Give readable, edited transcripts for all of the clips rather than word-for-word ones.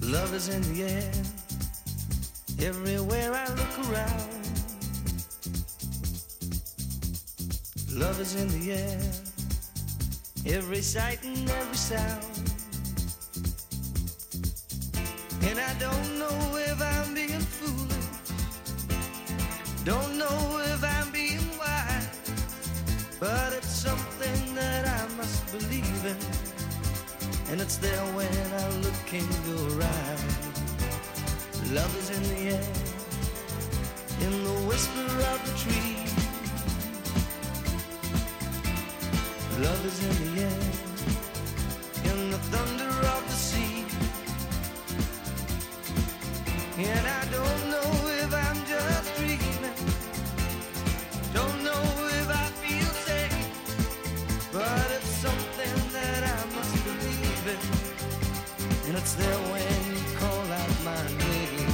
Love is in the air, everywhere I look around. Love is in the air, every sight and every sound. And I don't know if I'm being foolish, don't know if I'm being wise, but it's something that I must believe in, and it's there when I look in your eyes. Love is in the air, in the whisper of the tree. Love is in the air, in the thunder of the sea. And I don't know if I'm just dreaming, don't know if I feel safe, but it's something that I must believe in, and it's there when you call out my name.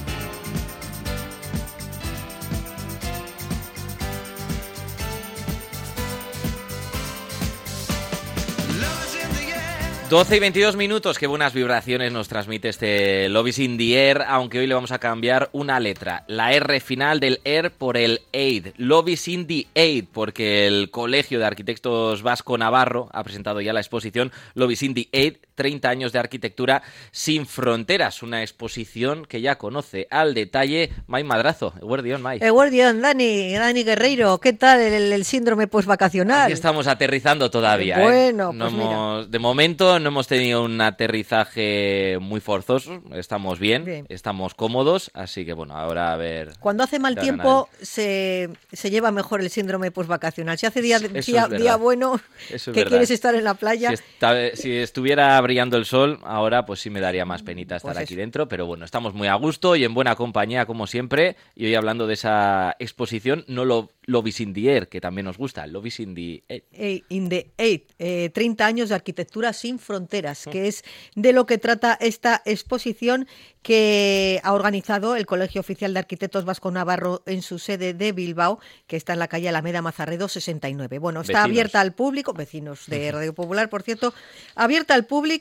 Love is in the air. 12 y 22 minutos, qué buenas vibraciones nos transmite este Love is in the Air, aunque hoy le vamos a cambiar una letra, la R final del Air por el Aid. Love is in the Aid, porque el Colegio de Arquitectos Vasco Navarro ha presentado ya la exposición Love is in the Aid, 30 años de arquitectura sin fronteras, una exposición que ya conoce al detalle Mai Madrazo. Eguerdión, Mai. Eguerdión, Dani Guerreiro, ¿qué tal el síndrome postvacacional? Aquí estamos aterrizando todavía. Bueno, no pues mira. De momento no hemos tenido un aterrizaje muy forzoso, estamos bien, estamos cómodos, así que bueno, ahora a ver. Cuando hace mal tiempo se lleva mejor el síndrome postvacacional. Si hace día bueno, que quieres estar en la playa. Si estuviera brillando el sol, ahora pues sí me daría más penita estar aquí dentro, pero bueno, estamos muy a gusto y en buena compañía como siempre, y hoy hablando de esa exposición, no Love is in the Air, que también nos gusta, Love is in the Aid. In the Aid, 30 años de arquitectura sin fronteras, que es de lo que trata esta exposición que ha organizado el Colegio Oficial de Arquitectos Vasco Navarro en su sede de Bilbao, que está en la calle Alameda Mazarredo 69. Bueno, está abierta al público, vecinos de Radio Popular, por cierto, abierta al público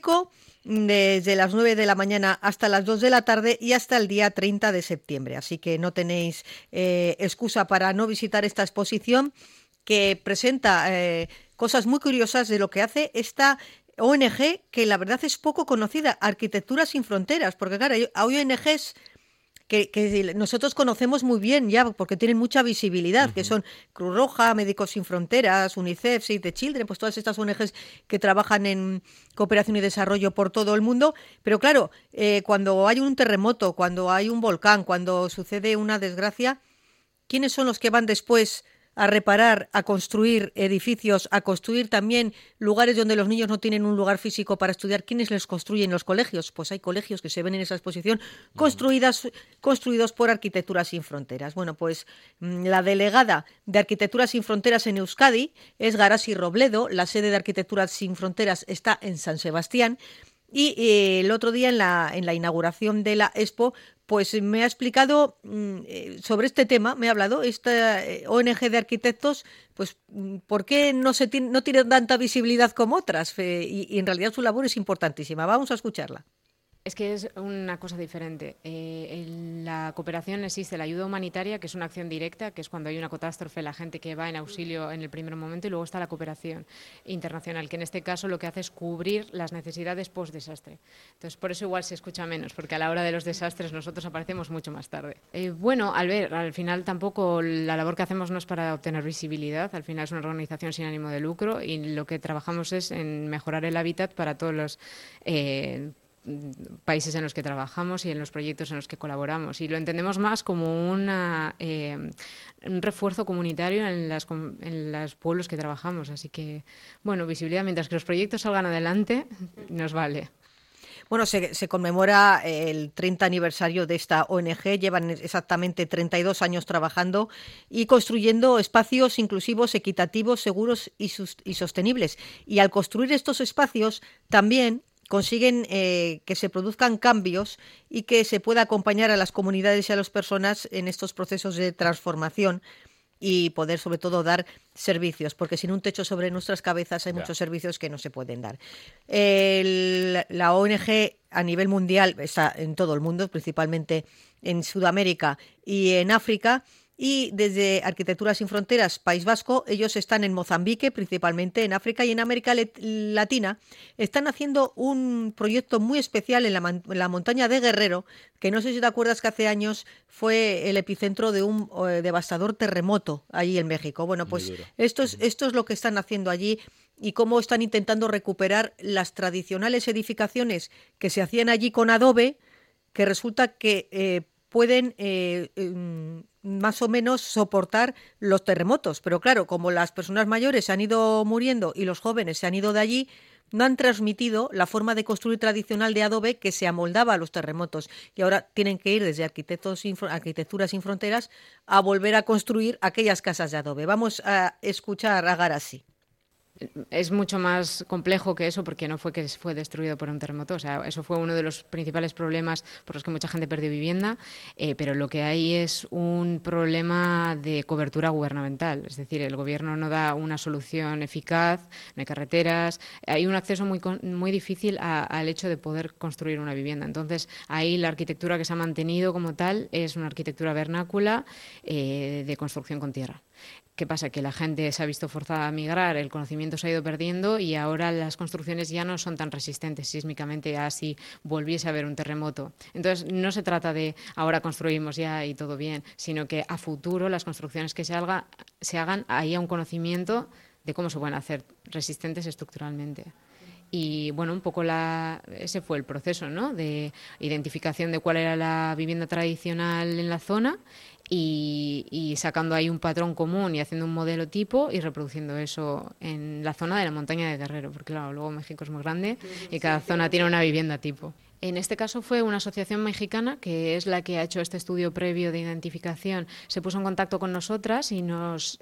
desde las 9 de la mañana hasta las 2 de la tarde y hasta el día 30 de septiembre. Así que no tenéis excusa para no visitar esta exposición que presenta cosas muy curiosas de lo que hace esta ONG, que la verdad es poco conocida, Arquitectura sin Fronteras, porque claro, hay ONGs que nosotros conocemos muy bien ya, porque tienen mucha visibilidad, que son Cruz Roja, Médicos Sin Fronteras, UNICEF, Save the Children, pues todas estas ONGs que trabajan en cooperación y desarrollo por todo el mundo. Pero claro, cuando hay un terremoto, cuando hay un volcán, cuando sucede una desgracia, ¿quiénes son los que van después a reparar, a construir edificios, a construir también lugares donde los niños no tienen un lugar físico para estudiar? ¿Quiénes les construyen los colegios? Pues hay colegios que se ven en esa exposición construidos por Arquitectura Sin Fronteras. Bueno, pues la delegada de Arquitectura Sin Fronteras en Euskadi es Garasi Robledo, la sede de Arquitectura Sin Fronteras está en San Sebastián. Y el otro día en la inauguración de la Expo, pues me ha explicado sobre este tema, me ha hablado esta ONG de arquitectos, pues por qué no tiene tanta visibilidad como otras, y en realidad su labor es importantísima. Vamos a escucharla. Es que es una cosa diferente. En la cooperación existe la ayuda humanitaria, que es una acción directa, que es cuando hay una catástrofe, la gente que va en auxilio en el primer momento, y luego está la cooperación internacional, que en este caso lo que hace es cubrir las necesidades post-desastre. Entonces, por eso igual se escucha menos, porque a la hora de los desastres nosotros aparecemos mucho más tarde. Bueno, al final tampoco la labor que hacemos no es para obtener visibilidad, al final es una organización sin ánimo de lucro y lo que trabajamos es en mejorar el hábitat para todos los países en los que trabajamos y en los proyectos en los que colaboramos, y lo entendemos más como un refuerzo comunitario en los pueblos que trabajamos. Así que, bueno, visibilidad, mientras que los proyectos salgan adelante, nos vale. Bueno, se conmemora el 30 aniversario de esta ONG, llevan exactamente 32 años trabajando y construyendo espacios inclusivos, equitativos, seguros y sostenibles. Y al construir estos espacios también consiguen que se produzcan cambios y que se pueda acompañar a las comunidades y a las personas en estos procesos de transformación. y poder sobre todo dar servicios, porque sin un techo sobre nuestras cabezas hay muchos servicios que no se pueden dar. La ONG a nivel mundial está en todo el mundo, principalmente en Sudamérica y en África. Y desde Arquitectura Sin Fronteras, País Vasco, ellos están en Mozambique, principalmente en África y en América Latina. Están haciendo un proyecto muy especial en la montaña de Guerrero, que no sé si te acuerdas que hace años fue el epicentro de un devastador terremoto ahí en México. Bueno, pues esto es lo que están haciendo allí y cómo están intentando recuperar las tradicionales edificaciones que se hacían allí con adobe, que resulta que pueden más o menos soportar los terremotos. Pero claro, como las personas mayores se han ido muriendo y los jóvenes se han ido de allí, no han transmitido la forma de construir tradicional de adobe que se amoldaba a los terremotos. Y ahora tienen que ir desde Arquitectura Sin Fronteras a volver a construir aquellas casas de adobe. Vamos a escuchar a Garasi. Es mucho más complejo que eso porque no fue que fue destruido por un terremoto. O sea, eso fue uno de los principales problemas por los que mucha gente perdió vivienda, pero lo que hay es un problema de cobertura gubernamental. Es decir, el gobierno no da una solución eficaz, no hay carreteras, hay un acceso muy difícil al hecho de poder construir una vivienda. Entonces, ahí la arquitectura que se ha mantenido como tal es una arquitectura vernácula de construcción con tierra. ¿Qué pasa? Que la gente se ha visto forzada a migrar, el conocimiento se ha ido perdiendo y ahora las construcciones ya no son tan resistentes sísmicamente a si volviese a haber un terremoto. Entonces, no se trata de ahora construimos ya y todo bien, sino que a futuro las construcciones que se hagan haya un conocimiento de cómo se pueden hacer resistentes estructuralmente. Y bueno, un poco ese fue el proceso, ¿no? De identificación de cuál era la vivienda tradicional en la zona y sacando ahí un patrón común y haciendo un modelo tipo y reproduciendo eso en la zona de la montaña de Guerrero, porque claro, luego México es muy grande y cada zona tiene una vivienda tipo. En este caso fue una asociación mexicana, que es la que ha hecho este estudio previo de identificación, se puso en contacto con nosotras y nos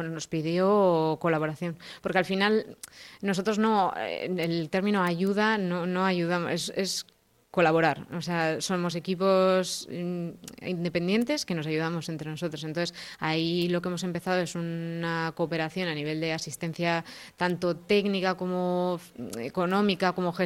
pidió colaboración. Porque al final nosotros el término ayuda no ayudamos, es colaborar. O sea, somos equipos independientes que nos ayudamos entre nosotros. Entonces, ahí lo que hemos empezado es una cooperación a nivel de asistencia tanto técnica como económica, como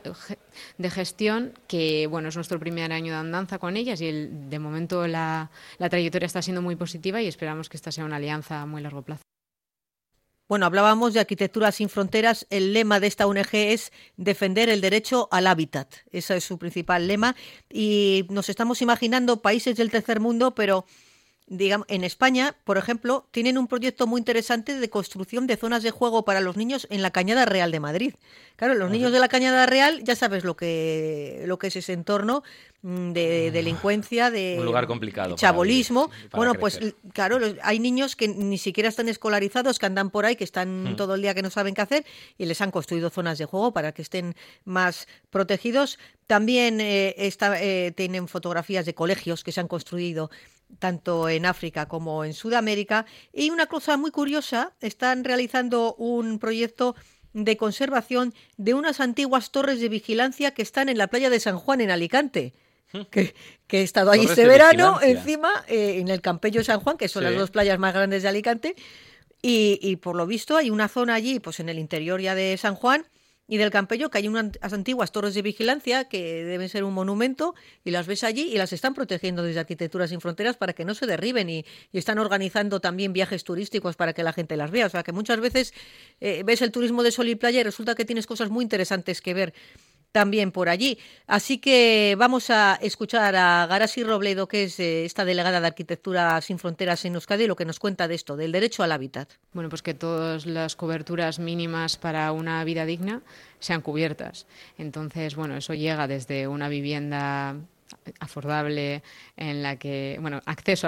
de gestión, que bueno, es nuestro primer año de andanza con ellas y de momento la trayectoria está siendo muy positiva y esperamos que esta sea una alianza a muy largo plazo. Bueno, hablábamos de Arquitectura Sin Fronteras. El lema de esta ONG es defender el derecho al hábitat. Ese es su principal lema. Y nos estamos imaginando países del tercer mundo, pero digamos, en España, por ejemplo, tienen un proyecto muy interesante de construcción de zonas de juego para los niños en la Cañada Real de Madrid. Claro, los niños de la Cañada Real, ya sabes lo que es ese entorno de delincuencia, de un lugar complicado, chabolismo. Bueno, pues claro, hay niños que ni siquiera están escolarizados, que andan por ahí, que están todo el día que no saben qué hacer, y les han construido zonas de juego para que estén más protegidos. También tienen fotografías de colegios que se han construido tanto en África como en Sudamérica. Y una cosa muy curiosa, están realizando un proyecto de conservación de unas antiguas torres de vigilancia que están en la playa de San Juan, en Alicante. Que he estado allí este verano, encima, en el Campello de San Juan, que son las dos playas más grandes de Alicante. Y por lo visto hay una zona allí, pues en el interior ya de San Juan y del Campello, que hay unas antiguas torres de vigilancia que deben ser un monumento, y las ves allí y las están protegiendo desde Arquitectura Sin Fronteras para que no se derriben, y están organizando también viajes turísticos para que la gente las vea. O sea, que muchas veces ves el turismo de sol y playa y resulta que tienes cosas muy interesantes que ver también por allí. Así que vamos a escuchar a Garasi Robledo, que es esta delegada de Arquitectura Sin Fronteras en Euskadi, lo que nos cuenta de esto, del derecho al hábitat. Bueno, pues que todas las coberturas mínimas para una vida digna sean cubiertas. Entonces, bueno, eso llega desde una vivienda afordable en la que, bueno, acceso a